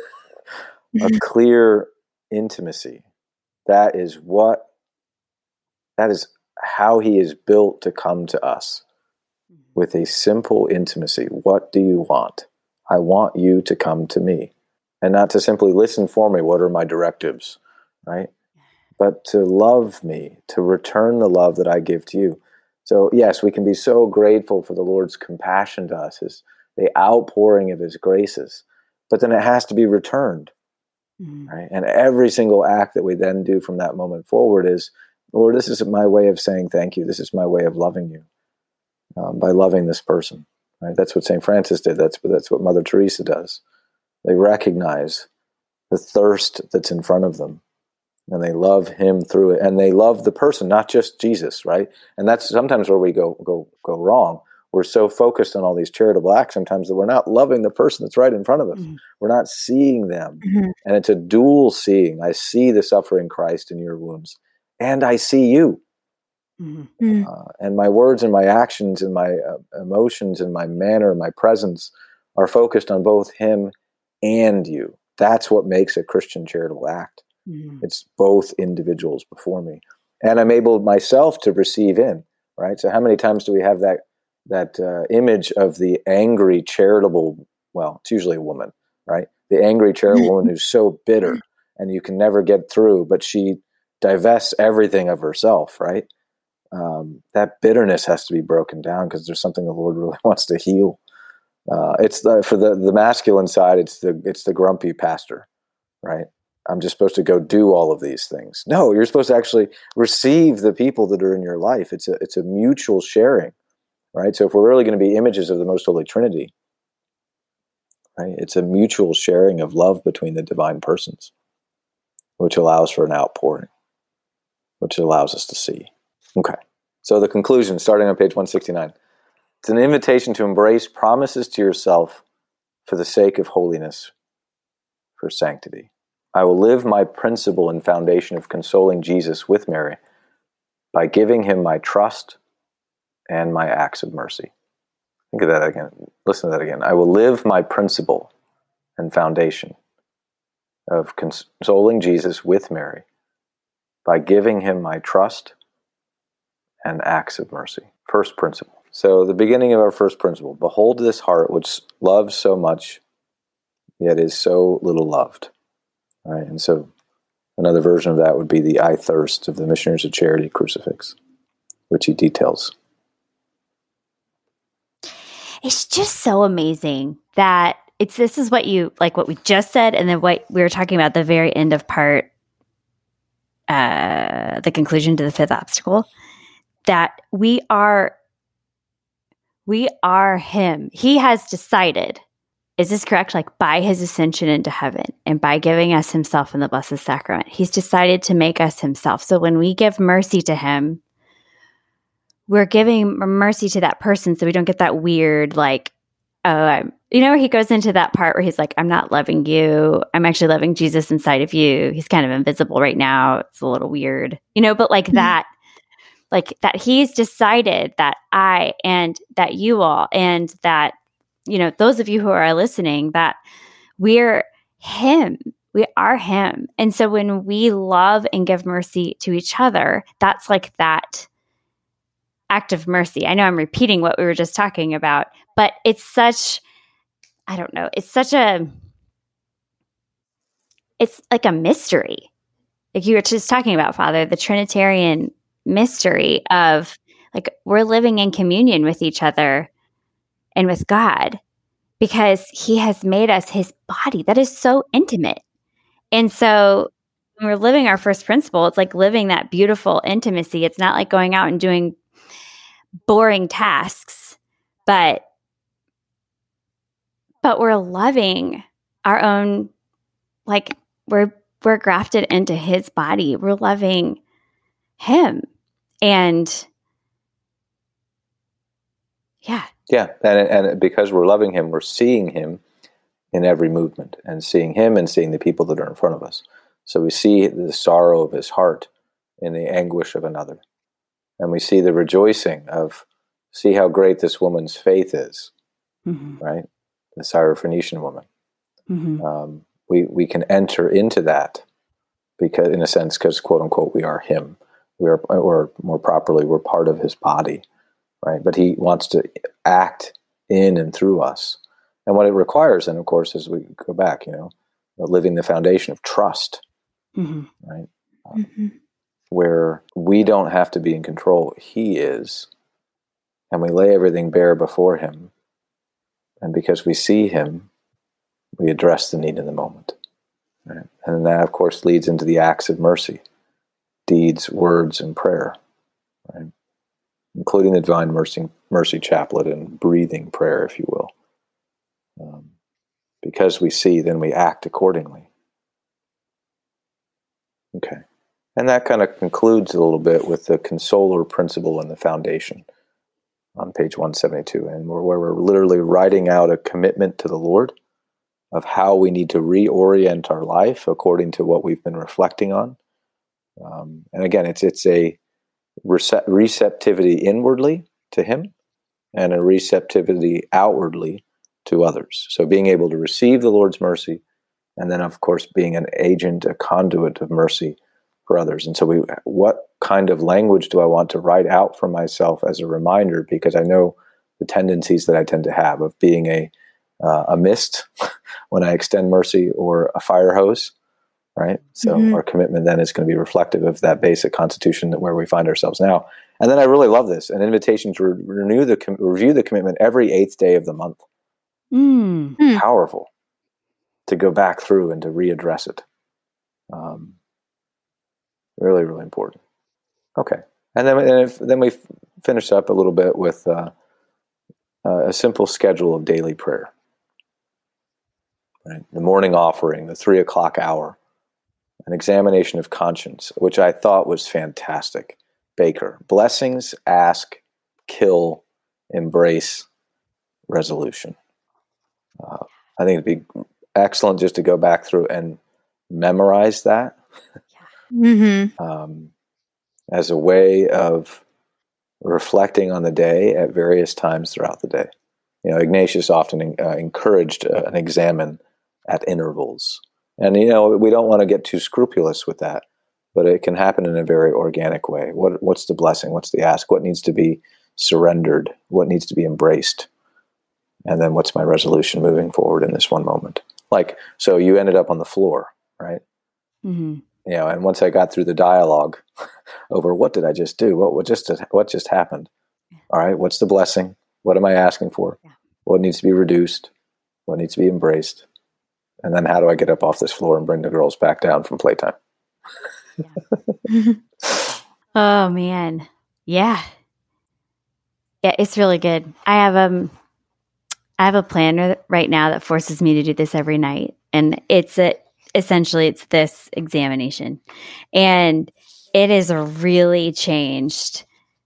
a clear intimacy. That is what, that is how he is built to come to us, with a simple intimacy. What do you want? I want you to come to me, and not to simply listen for me. What are my directives, right? But to love me, to return the love that I give to you. So yes, we can be so grateful for the Lord's compassion to us, his the outpouring of his graces, but then it has to be returned, mm-hmm. right? And every single act that we then do from that moment forward is, Lord, this is my way of saying thank you. This is my way of loving you, um, by loving this person, right? That's what Saint Francis did. That's, that's what Mother Teresa does. They recognize the thirst that's in front of them, and they love him through it, and they love the person, not just Jesus, right? And that's sometimes where we go go go wrong. We're so focused on all these charitable acts sometimes that we're not loving the person that's right in front of us. Mm-hmm. We're not seeing them. Mm-hmm. And it's a dual seeing. I see the suffering Christ in your wounds, and I see you. Mm-hmm. Uh, and my words and my actions and my uh, emotions and my manner and my presence are focused on both him and you. That's what makes a Christian charitable act. Mm-hmm. It's both individuals before me. And I'm able myself to receive in, right? So how many times do we have that that uh, image of the angry charitable, well, it's usually a woman, right? The angry charitable woman who's so bitter and you can never get through, but she divests everything of herself, right? Um, that bitterness has to be broken down because there's something the Lord really wants to heal. Uh, it's the, for the, the masculine side, it's the it's the grumpy pastor, right? I'm just supposed to go do all of these things. No, you're supposed to actually receive the people that are in your life. It's a it's a mutual sharing. Right? So if we're really going to be images of the Most Holy Trinity, right, it's a mutual sharing of love between the divine persons, which allows for an outpouring, which allows us to see. Okay. So the conclusion, starting on page one sixty-nine. It's an invitation to embrace promises to yourself for the sake of holiness, for sanctity. I will live my principle and foundation of consoling Jesus with Mary by giving him my trust and my acts of mercy. Think of that again. Listen to that again. I will live my principle and foundation of consoling Jesus with Mary by giving him my trust and acts of mercy. First principle. So the beginning of our first principle. Behold this heart which loves so much, yet is so little loved. All right, and so another version of that would be the I thirst of the Missionaries of Charity crucifix, which he details. It's just so amazing that it's this is what you like what we just said, and then what we were talking about at the very end of part, uh, the conclusion to the fifth obstacle, that we are we are him. He has decided, is this correct? Like by his ascension into heaven and by giving us himself in the Blessed Sacrament, he's decided to make us himself. So when we give mercy to him, we're giving mercy to that person so we don't get that weird, like, oh, I'm, you know, he goes into that part where he's like, I'm not loving you. I'm actually loving Jesus inside of you. He's kind of invisible right now. It's a little weird, you know, but like mm-hmm. that, like that he's decided that I and that you all and that, you know, those of you who are listening, that we're him. We are him. And so when we love and give mercy to each other, that's like that act of mercy. I know I'm repeating what we were just talking about, but it's such, I don't know, it's such a, it's like a mystery. Like you were just talking about, Father, the Trinitarian mystery of like we're living in communion with each other and with God because he has made us his body. That is so intimate. And so when we're living our first principle, it's like living that beautiful intimacy. It's not like going out and doing boring tasks, but but we're loving our own, like we're we're grafted into his body. We're loving him. And yeah. Yeah. And, and because we're loving him, we're seeing him in every movement and seeing him and seeing the people that are in front of us. So we see the sorrow of his heart in the anguish of another. And we see the rejoicing of, see how great this woman's faith is, mm-hmm. right? The Syrophoenician woman. Mm-hmm. Um, we, we can enter into that because, in a sense, because quote unquote, we are him. We are, or more properly, we're part of his body, right? But he wants to act in and through us. And what it requires, and of course, as we go back, you know, living the foundation of trust, mm-hmm. right? Um, mm-hmm. Where we don't have to be in control. He is. And we lay everything bare before him. And because we see him, we address the need in the moment. Right? And that, of course, leads into the acts of mercy, deeds, words, and prayer, right? Including the Divine Mercy, Mercy Chaplet and breathing prayer, if you will. Um, because we see, then we act accordingly. Okay. And that kind of concludes a little bit with the consoler principle and the foundation on page one seventy-two, and where we're literally writing out a commitment to the Lord of how we need to reorient our life according to what we've been reflecting on. Um, and again, it's it's a rece- receptivity inwardly to him and a receptivity outwardly to others. So being able to receive the Lord's mercy, and then, of course, being an agent, a conduit of mercy for others. And so we, what kind of language do I want to write out for myself as a reminder? Because I know the tendencies that I tend to have of being a uh, a mist when I extend mercy, or a fire hose, right? So mm-hmm. our commitment then is going to be reflective of that basic constitution that where we find ourselves now. And then I really love this, an invitation to re- renew the com- review the commitment every eighth day of the month. Mm. Powerful to go back through and to readdress it. Um, really, really important. Okay, and then and if, then we finish up a little bit with uh, uh, a simple schedule of daily prayer. Right, the morning offering, the three o'clock hour, an examination of conscience, which I thought was fantastic. Baker, blessings, ask, kill, embrace, resolution. Uh, I think it'd be excellent just to go back through and memorize that mm-hmm. um, as a way of reflecting on the day at various times throughout the day. You know, Ignatius often uh, encouraged uh, an examine at intervals. And, you know, we don't want to get too scrupulous with that, but it can happen in a very organic way. What What's the blessing? What's the ask? What needs to be surrendered? What needs to be embraced? And then what's my resolution moving forward in this one moment? Like, so you ended up on the floor, right? Mm-hmm. You know, and once I got through the dialogue over what did I just do? What, what just what just happened? All right, what's the blessing? What am I asking for? Yeah. What needs to be reduced? What needs to be embraced? And then how do I get up off this floor and bring the girls back down from playtime? Yeah. Oh, man. Yeah. Yeah, it's really good. I have um, I have a planner right now that forces me to do this every night. And it's a, essentially, it's this examination. And it has really changed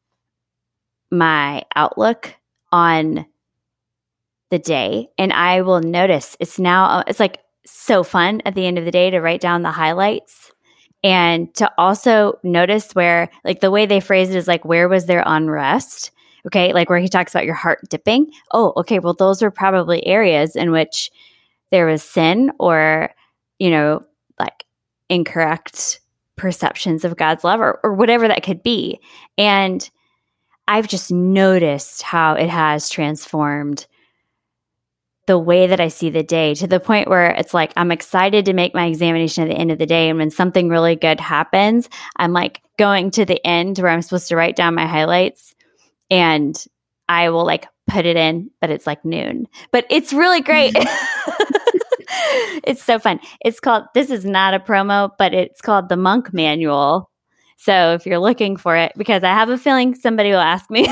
my outlook on the day. And I will notice it's now, it's like so fun at the end of the day to write down the highlights and to also notice where, like the way they phrase it is like, where was there unrest? Okay. Like where he talks about your heart dipping. Oh, okay. Well, those were probably areas in which there was sin or, you know, like incorrect perceptions of God's love or, or whatever that could be. And I've just noticed how it has transformed the way that I see the day, to the point where it's like I'm excited to make my examination at the end of the day. And when something really good happens, I'm like going to the end where I'm supposed to write down my highlights, and I will like put it in, but it's like noon. But it's really great. It's so fun. It's called, this is not a promo, but it's called the Monk Manual. So if you're looking for it, because I have a feeling somebody will ask me.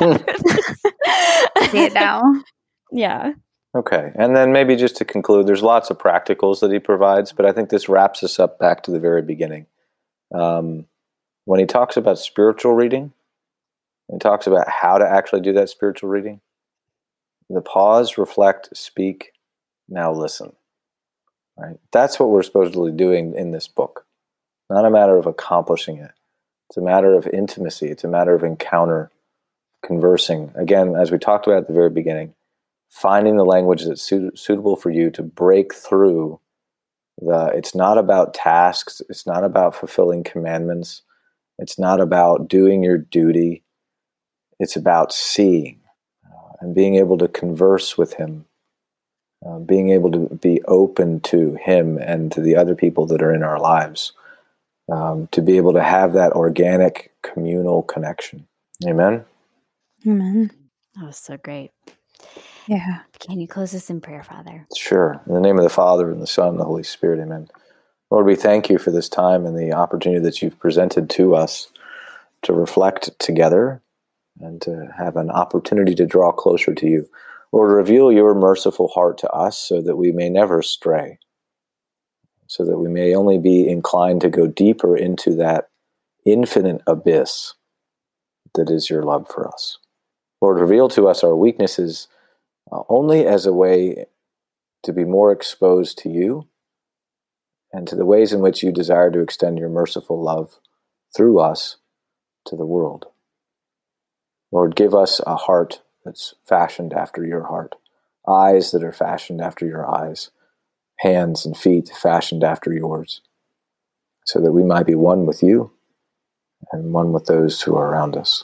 See it now. Yeah. Okay. And then maybe just to conclude, there's lots of practicals that he provides, but I think this wraps us up back to the very beginning. Um, when he talks about spiritual reading, he talks about how to actually do that spiritual reading. The pause, reflect, speak, now listen. Right? That's what we're supposedly doing in this book. Not a matter of accomplishing it. It's a matter of intimacy. It's a matter of encounter, conversing. Again, as we talked about at the very beginning, finding the language that's suit- suitable for you to break through the, it's not about tasks. It's not about fulfilling commandments. It's not about doing your duty. It's about seeing uh, and being able to converse with him, uh, being able to be open to him and to the other people that are in our lives, um, to be able to have that organic communal connection. Amen? Amen. That was so great. Yeah. Can you close us in prayer, Father? Sure. In the name of the Father, and the Son, and the Holy Spirit, amen. Lord, we thank you for this time and the opportunity that you've presented to us to reflect together and to have an opportunity to draw closer to you. Lord, reveal your merciful heart to us so that we may never stray, so that we may only be inclined to go deeper into that infinite abyss that is your love for us. Lord, reveal to us our weaknesses uh, only as a way to be more exposed to you and to the ways in which you desire to extend your merciful love through us to the world. Lord, give us a heart that's fashioned after your heart, eyes that are fashioned after your eyes, hands and feet fashioned after yours, so that we might be one with you and one with those who are around us.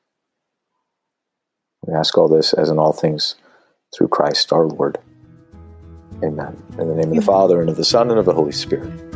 We ask all this as in all things through Christ our Lord. Amen. In the name of the Father, and of the Son, and of the Holy Spirit.